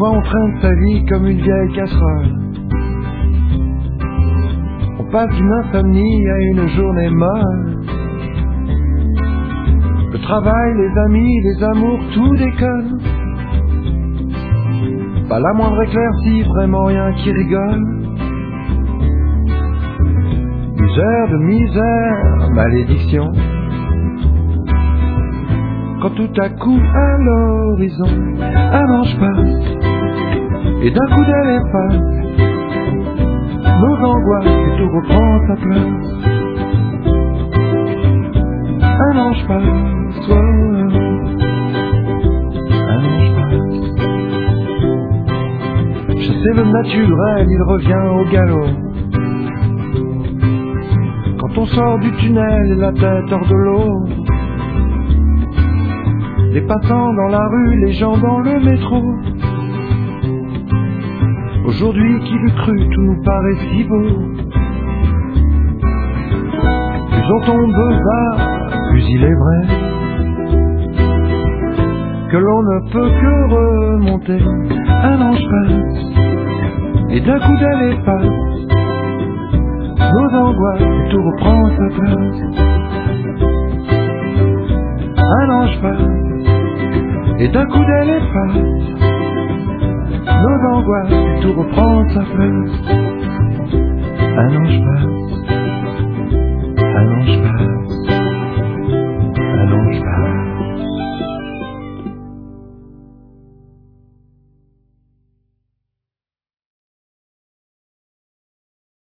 Parfois on traîne sa vie comme une vieille casserole. On passe d'une insomnie à une journée molle. Le travail, les amis, les amours, tout déconne. Pas la moindre éclaircie, vraiment rien qui rigole. Misère de misère, malédiction. Quand tout à coup à l'horizon, un ange passe, et d'un coup d'aile efface nos angoisses et tout reprend sa place. Un ange passe, oh, un ange passe. Chasser le naturel, il revient au galop. Quand on sort du tunnel, la tête hors de l'eau. Les passants dans la rue, les gens dans le métro. Aujourd'hui, qui l'eût cru, tout nous paraît si beau. Plus on tombe bas, plus il est vrai que l'on ne peut que remonter. Un ange passe, et d'un coup d'aile efface nos angoisses, et tout reprend sa place. Un ange passe, et d'un coup d'aile efface nos angoisses, et tout reprend sa place. Un ange passe.